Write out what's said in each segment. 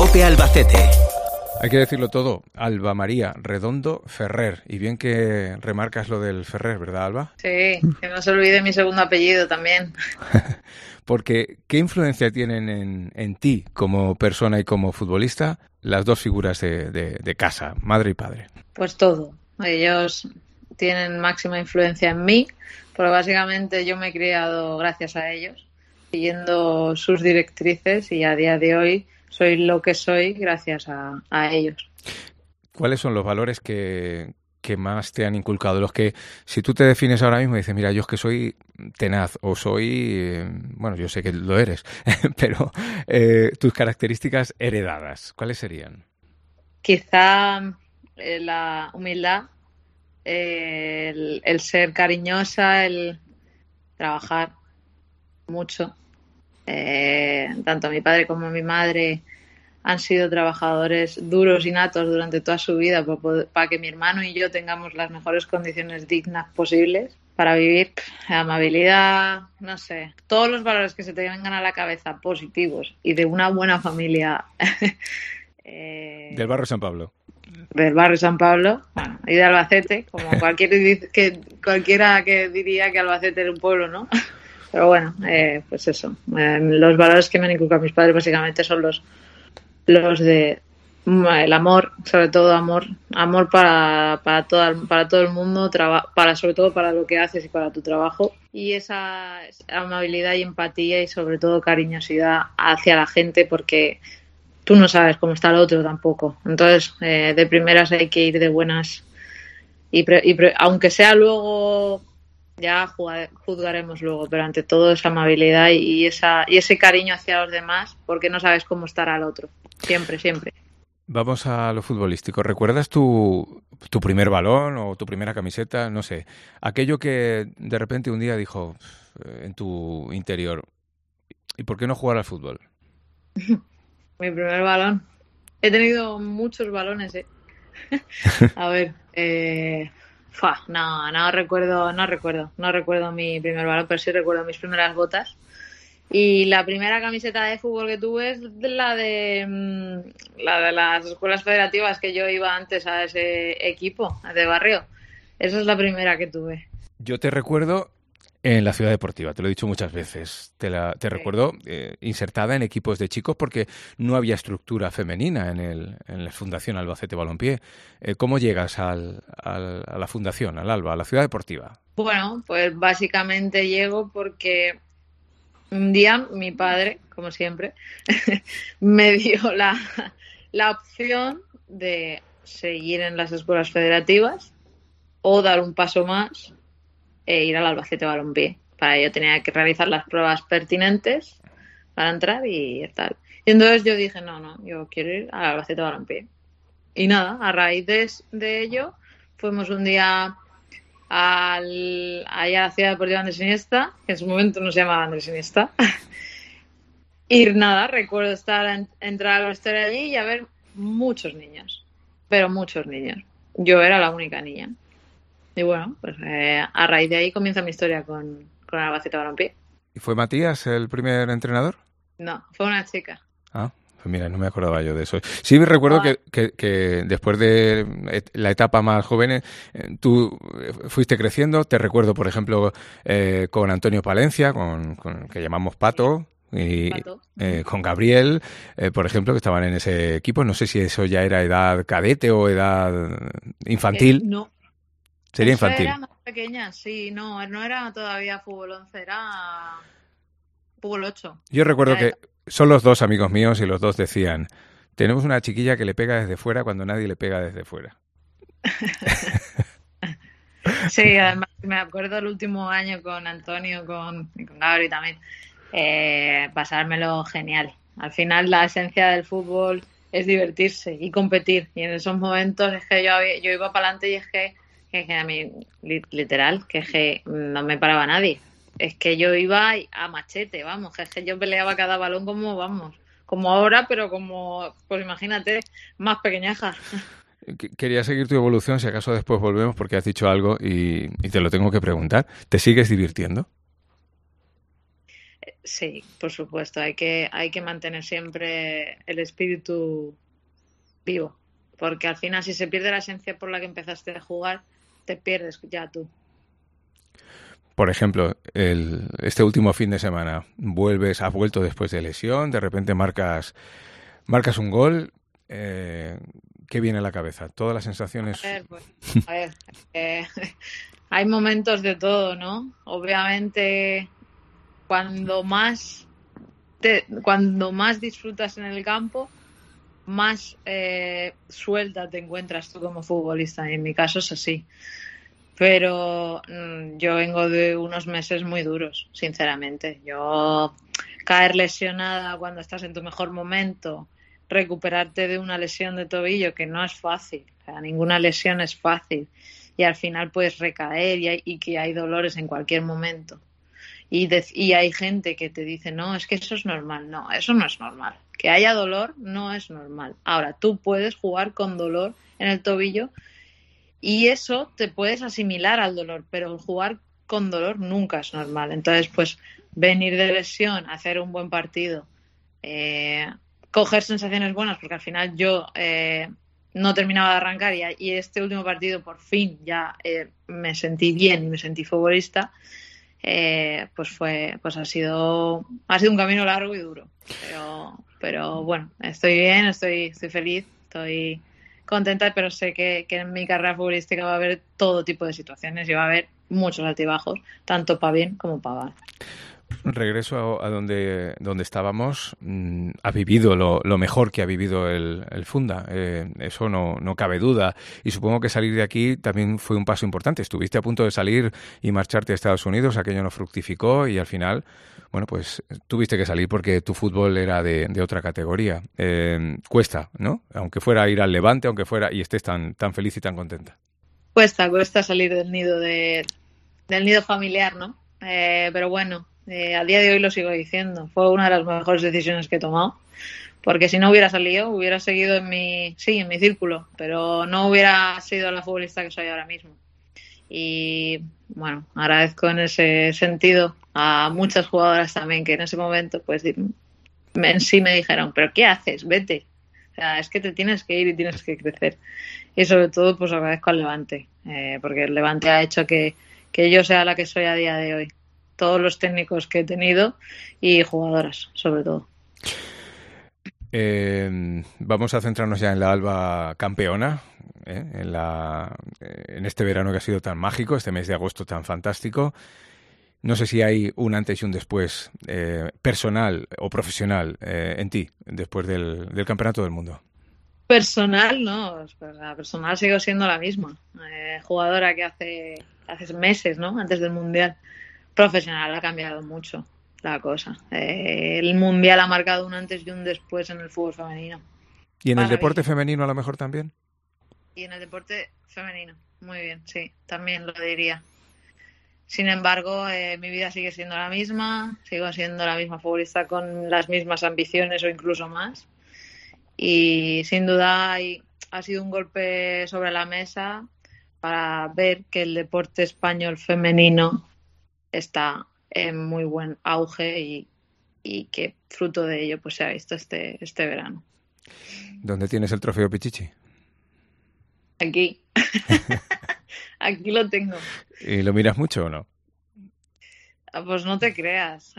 COPE Albacete. Hay que decirlo todo, Alba María Redondo Ferrer. Y bien que remarcas lo del Ferrer, ¿verdad, Alba? Sí, que no se olvide mi segundo apellido también. Porque, ¿qué influencia tienen en ti como persona y como futbolista las dos figuras de casa, madre y padre? Pues todo. Ellos tienen máxima influencia en mí, porque básicamente yo me he criado gracias a ellos, siguiendo sus directrices, y a día de hoy soy lo que soy gracias a ellos. ¿Cuáles son los valores que más te han inculcado? Los que, si tú te defines ahora mismo y dices, mira, yo es que soy tenaz o soy, bueno, yo sé que lo eres, pero tus características heredadas, ¿cuáles serían? Quizá la humildad, el ser cariñosa, el trabajar mucho. Tanto mi padre como mi madre han sido trabajadores duros y natos durante toda su vida para que mi hermano y yo tengamos las mejores condiciones dignas posibles para vivir. Amabilidad, no sé, todos los valores que se te vengan a la cabeza positivos y de una buena familia. Del barrio San Pablo. Del barrio San Pablo, bueno, y de Albacete, como cualquiera que diría que Albacete era un pueblo, ¿no? Pero bueno, pues eso. Los valores que me han inculcado mis padres básicamente son los de el amor, sobre todo amor para todo el mundo, sobre todo para lo que haces y para tu trabajo, y esa amabilidad y empatía y sobre todo cariñosidad hacia la gente, porque tú no sabes cómo está el otro tampoco. Entonces, de primeras hay que ir de buenas y aunque sea luego, ya juzgaremos luego, pero ante todo esa amabilidad y ese cariño hacia los demás, porque no sabes cómo estará el otro. Siempre, siempre. Vamos a lo futbolístico. ¿Recuerdas tu primer balón o tu primera camiseta? No sé. Aquello que de repente un día dijo en tu interior, ¿y por qué no jugar al fútbol? Mi primer balón. He tenido muchos balones, A ver, no recuerdo mi primer balón, pero sí recuerdo mis primeras botas. Y la primera camiseta de fútbol que tuve es la de las escuelas federativas, que yo iba antes a ese equipo de barrio. Esa es la primera que tuve. Yo te recuerdo en la Ciudad Deportiva, te lo he dicho muchas veces. Te recuerdo insertada en equipos de chicos porque no había estructura femenina en la Fundación Albacete Balompié. ¿Cómo llegas a la Fundación, al Alba, a la Ciudad Deportiva? Bueno, pues básicamente llego porque un día mi padre, como siempre, me dio la opción de seguir en las escuelas federativas o dar un paso más e ir al Albacete Balompié. Para ello tenía que realizar las pruebas pertinentes para entrar y tal. Y entonces yo dije, no, yo quiero ir al Albacete Balompié. Y nada, a raíz de ello, fuimos un día allá a la Ciudad Deportiva Andrés Iniesta, que en su momento no se llamaba Andrés Iniesta. Y nada, recuerdo entrar al vestuario allí y a ver muchos niños, pero muchos niños. Yo era la única niña. Y bueno, pues a raíz de ahí comienza mi historia con Albacete Balompié. ¿Y fue Matías el primer entrenador? No, fue una chica. Ah, pues mira, no me acordaba yo de eso. Sí, me recuerdo que después de la etapa más joven, tú fuiste creciendo. Te recuerdo, por ejemplo, con Antonio Palencia, con que llamamos Pato. Y con Gabriel, por ejemplo, que estaban en ese equipo. No sé si eso ya era edad cadete o edad infantil. No. Sería infantil. Era más pequeña, sí, no era todavía fútbol 11, era fútbol 8. Yo recuerdo que son los dos amigos míos y los dos decían, tenemos una chiquilla que le pega desde fuera cuando nadie le pega desde fuera. Sí, además me acuerdo el último año con Antonio, con Gabriel también, pasármelo genial. Al final la esencia del fútbol es divertirse y competir, y en esos momentos es que yo iba para adelante y es que a mí, literal, que no me paraba nadie. Es que yo iba a machete, vamos, que es que yo peleaba cada balón como ahora, pero como, pues imagínate, más pequeñaja. Quería seguir tu evolución, si acaso después volvemos, porque has dicho algo y te lo tengo que preguntar. ¿Te sigues divirtiendo? Sí, por supuesto, hay que mantener siempre el espíritu vivo, porque al final si se pierde la esencia por la que empezaste a jugar, te pierdes ya tú. Por ejemplo, este último fin de semana, has vuelto después de lesión, de repente marcas un gol, ¿qué viene a la cabeza? Todas las A sensaciones. ver, pues, a ver, eh, hay momentos de todo, ¿no? Obviamente, cuando más cuando más disfrutas en el campo, más suelta te encuentras tú como futbolista. Y en mi caso es así. Pero yo vengo de unos meses muy duros, sinceramente. Yo caer lesionada cuando estás en tu mejor momento, recuperarte de una lesión de tobillo que no es fácil, o sea, ninguna lesión es fácil y al final puedes recaer y que hay dolores en cualquier momento. Y hay gente que te dice, no, es que eso es normal. No, eso no es normal. Que haya dolor no es normal. Ahora, tú puedes jugar con dolor en el tobillo y eso te puedes asimilar al dolor, pero jugar con dolor nunca es normal. Entonces, pues venir de lesión, hacer un buen partido, eh, coger sensaciones buenas, porque al final yo no terminaba de arrancar y este último partido por fin ya me sentí bien y me sentí futbolista. Pues ha sido un camino largo y duro, pero bueno, estoy bien, estoy feliz, estoy contenta, pero sé que en mi carrera futbolística va a haber todo tipo de situaciones y va a haber muchos altibajos, tanto para bien como para mal. Regreso a donde estábamos. Ha vivido lo mejor que ha vivido el Funda. Eso no cabe duda. Y supongo que salir de aquí también fue un paso importante. Estuviste a punto de salir y marcharte a Estados Unidos. Aquello no fructificó y al final, bueno, pues tuviste que salir porque tu fútbol era de otra categoría. Cuesta, ¿no? Aunque fuera ir al Levante, aunque fuera y estés tan feliz y tan contenta. Cuesta salir del nido familiar, ¿no? Pero bueno, a día de hoy lo sigo diciendo. Fue una de las mejores decisiones que he tomado. Porque si no hubiera salido, hubiera seguido en mi círculo, pero no hubiera sido la futbolista que soy ahora mismo. Y bueno, agradezco en ese sentido a muchas jugadoras también que en ese momento pues en sí me dijeron, pero ¿qué haces? Vete. O sea, es que te tienes que ir y tienes que crecer. Y sobre todo pues agradezco al Levante, porque el Levante ha hecho que yo sea la que soy a día de hoy. Todos los técnicos que he tenido y jugadoras, sobre todo. Vamos a centrarnos ya en la Alba campeona, en este verano que ha sido tan mágico, este mes de agosto tan fantástico. No sé si hay un antes y un después personal o profesional en ti, después del Campeonato del Mundo. Personal, no, la personal sigo siendo la misma. Jugadora que hace meses, ¿no? Antes del Mundial. Profesional ha cambiado mucho la cosa. El Mundial ha marcado un antes y un después en el fútbol femenino. ¿Y en el deporte Maravilloso. femenino a lo mejor también? Y en el deporte femenino, muy bien, sí, también lo diría. Sin embargo, mi vida sigue siendo la misma, sigo siendo la misma futbolista con las mismas ambiciones o incluso más. Y sin duda ha sido un golpe sobre la mesa para ver que el deporte español femenino está en muy buen auge y que fruto de ello pues se ha visto este verano. ¿Dónde tienes el trofeo Pichichi? Aquí. Aquí lo tengo. ¿Y lo miras mucho o no? Pues no te creas.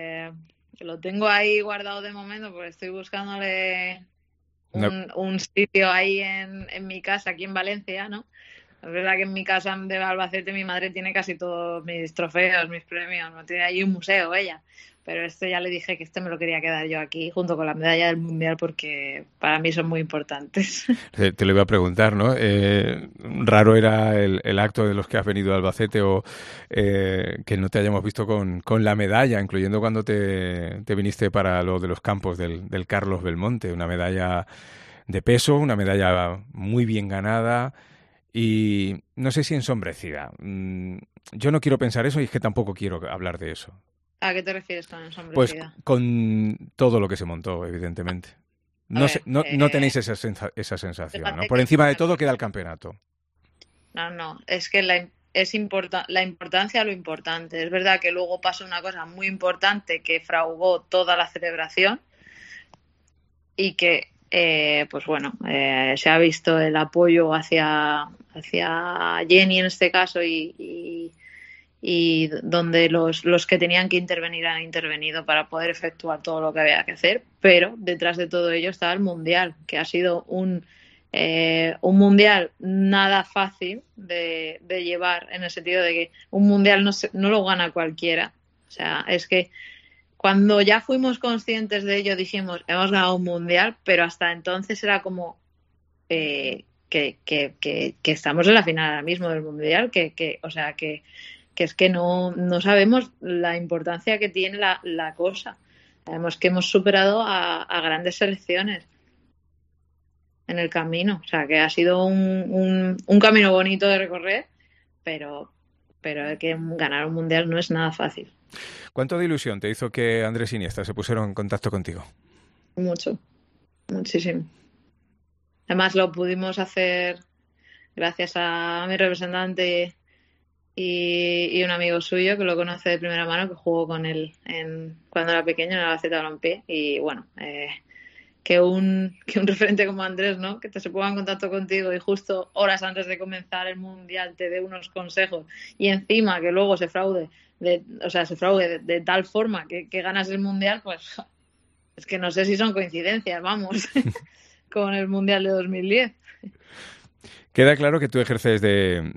Lo tengo ahí guardado de momento porque estoy buscándole un sitio ahí en mi casa, aquí en Valencia, ¿no? Es verdad que en mi casa de Albacete mi madre tiene casi todos mis trofeos, mis premios, no tiene ahí un museo ella. Pero ya le dije que me lo quería quedar yo aquí junto con la medalla del Mundial porque para mí son muy importantes. Te lo iba a preguntar, ¿no? Raro era el acto de los que has venido a Albacete o que no te hayamos visto con la medalla, incluyendo cuando te viniste para lo de los campos del Carlos Belmonte, una medalla de peso, una medalla muy bien ganada y no sé si ensombrecida. Yo no quiero pensar eso y es que tampoco quiero hablar de eso. ¿A qué te refieres con Pues ensombrecida? con todo lo que se montó, evidentemente. No tenéis esa sensación, ¿no? Por encima de todo queda el campeonato. No, es que la importancia a lo importante. Es verdad que luego pasó una cosa muy importante que fraugó toda la celebración y que, pues bueno, se ha visto el apoyo hacia Jenny en este caso y donde los que tenían que intervenir han intervenido para poder efectuar todo lo que había que hacer, pero detrás de todo ello estaba el Mundial, que ha sido un Mundial nada fácil de llevar, en el sentido de que un Mundial no lo gana cualquiera. O sea, es que cuando ya fuimos conscientes de ello dijimos, hemos ganado un Mundial, pero hasta entonces era como que estamos en la final ahora mismo del Mundial, o sea, que es que no sabemos la importancia que tiene la cosa. Sabemos que hemos superado a grandes selecciones en el camino. O sea, que ha sido un camino bonito de recorrer, pero que ganar un Mundial no es nada fácil. ¿Cuánto de ilusión te hizo que Andrés Iniesta se pusiera en contacto contigo? Mucho, muchísimo. Además lo pudimos hacer gracias a mi representante y un amigo suyo que lo conoce de primera mano, que jugó con él cuando era pequeño en el Albacete Balompié. Y bueno, que un referente como Andrés, ¿no? Que se ponga en contacto contigo y justo horas antes de comenzar el Mundial te dé unos consejos y encima que luego se fraude de tal forma que ganas el Mundial, pues es que no sé si son coincidencias, vamos, con el Mundial de 2010. Queda claro que tú ejerces de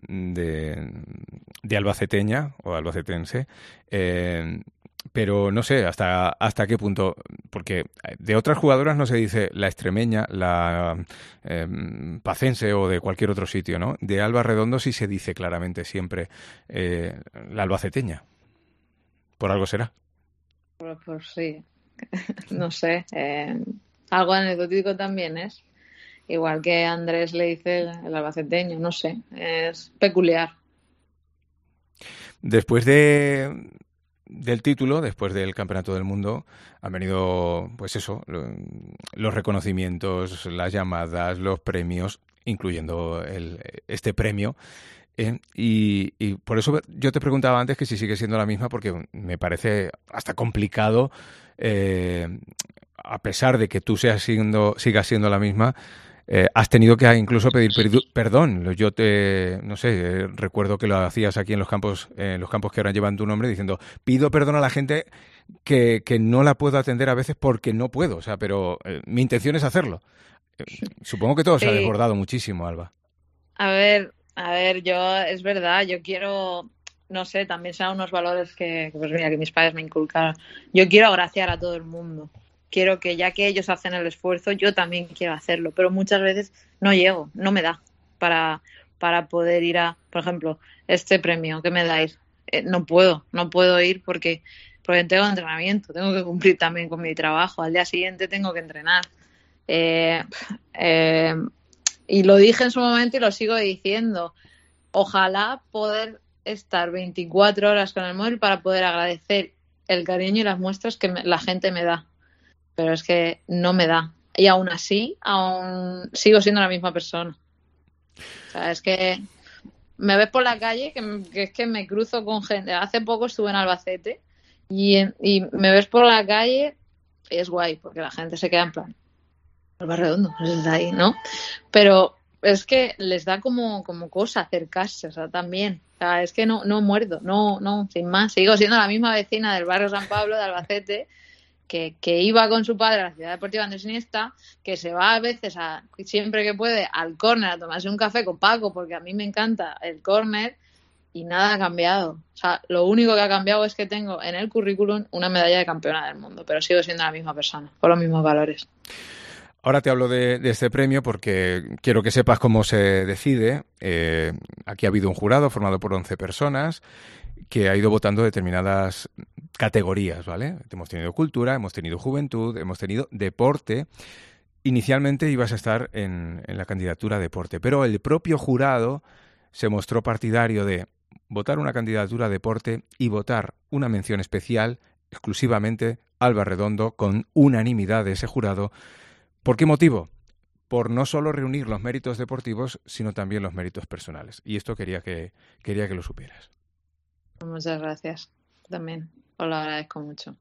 albaceteña o albacetense, pero no sé hasta qué punto, porque de otras jugadoras no se dice la extremeña, la pacense o de cualquier otro sitio, ¿no? De Alba Redondo sí se dice claramente siempre la albaceteña. ¿Por algo será? Pues sí, no sé, algo anecdótico también es. Igual que Andrés le dice el albaceteño, no sé, es peculiar. Después del título, después del Campeonato del Mundo, han venido, pues eso, los reconocimientos, las llamadas, los premios, incluyendo este premio. Y por eso yo te preguntaba antes que si sigue siendo la misma, porque me parece hasta complicado, a pesar de que tú sigas siendo la misma, has tenido que incluso pedir perdón. Yo no sé, recuerdo que lo hacías aquí en los campos que ahora llevan tu nombre, diciendo, pido perdón a la gente que no la puedo atender a veces porque no puedo, o sea, pero mi intención es hacerlo. Supongo que todo se ha desbordado muchísimo, Alba. A ver, es verdad, yo quiero, no sé, también son unos valores que mis padres me inculcaron. Yo quiero agraciar a todo el mundo. Quiero que, ya que ellos hacen el esfuerzo, yo también quiero hacerlo, pero muchas veces no llego, no me da para poder ir a, por ejemplo, este premio que me dais. No puedo ir porque tengo entrenamiento, tengo que cumplir también con mi trabajo, al día siguiente tengo que entrenar. Y lo dije en su momento y lo sigo diciendo. Ojalá poder estar 24 horas con el móvil para poder agradecer el cariño y las muestras que la gente me da. Pero es que no me da. Y aún así, sigo siendo la misma persona. O sea, es que me ves por la calle, que es que me cruzo con gente. Hace poco estuve en Albacete y me ves por la calle y es guay, porque la gente se queda en plan, Alba Redondo, es de ahí, ¿no? Pero es que les da como cosa acercarse, o sea, también. O sea, es que no muerdo, no, sin más. Sigo siendo la misma vecina del barrio San Pablo de Albacete, que iba con su padre a la Ciudad Deportiva Andrés Iniesta, que se va a veces, siempre que puede, al córner a tomarse un café con Paco, porque a mí me encanta el córner, y nada ha cambiado. O sea, lo único que ha cambiado es que tengo en el currículum una medalla de campeona del mundo, pero sigo siendo la misma persona, con los mismos valores. Ahora te hablo de este premio porque quiero que sepas cómo se decide. Aquí ha habido un jurado formado por 11 personas que ha ido votando determinadas categorías, ¿vale? Hemos tenido cultura, hemos tenido juventud, hemos tenido deporte. Inicialmente ibas a estar en la candidatura a deporte, pero el propio jurado se mostró partidario de votar una candidatura a deporte y votar una mención especial exclusivamente Alba Redondo con unanimidad de ese jurado. ¿Por qué motivo? por no solo reunir los méritos deportivos, sino también los méritos personales. Y esto quería que lo supieras. Muchas gracias. También os lo agradezco mucho.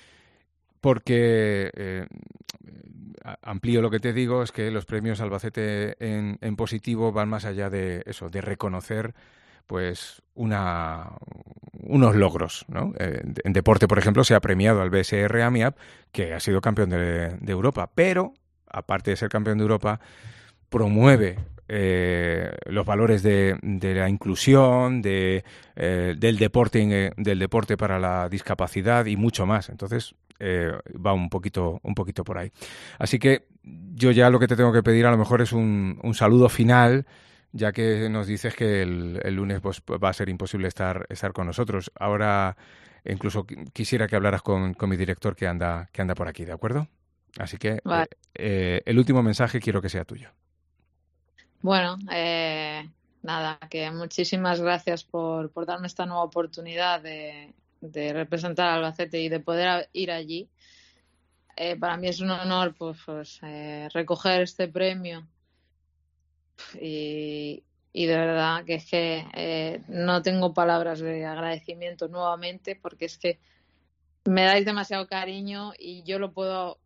Porque amplío lo que te digo, es que los premios Albacete en positivo van más allá de eso, de reconocer pues unos logros, ¿no? En deporte, por ejemplo, se ha premiado al BSR Amiab, que ha sido campeón de Europa, pero aparte de ser campeón de Europa, promueve los valores de la inclusión, del deporte para la discapacidad y mucho más. Entonces va un poquito por ahí. Así que yo ya lo que te tengo que pedir a lo mejor es un saludo final, ya que nos dices que el lunes pues, va a ser imposible estar con nosotros. Ahora incluso quisiera que hablaras con mi director que anda por aquí, ¿de acuerdo? Así que Vale. El último mensaje quiero que sea tuyo. Bueno, nada, que muchísimas gracias por darme esta nueva oportunidad de representar a Albacete y de poder ir allí. Para mí es un honor pues recoger este premio y de verdad que es que no tengo palabras de agradecimiento nuevamente, porque es que me dais demasiado cariño y yo lo puedo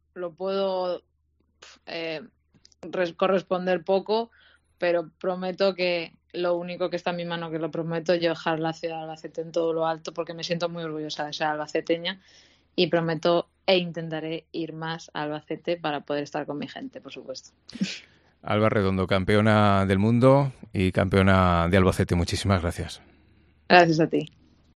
corresponder poco, pero prometo que lo único que está en mi mano, que lo prometo, yo dejar la ciudad de Albacete en todo lo alto, porque me siento muy orgullosa de ser albaceteña y prometo e intentaré ir más a Albacete para poder estar con mi gente, por supuesto. Alba Redondo, campeona del mundo y campeona de Albacete. Muchísimas gracias. Gracias a ti.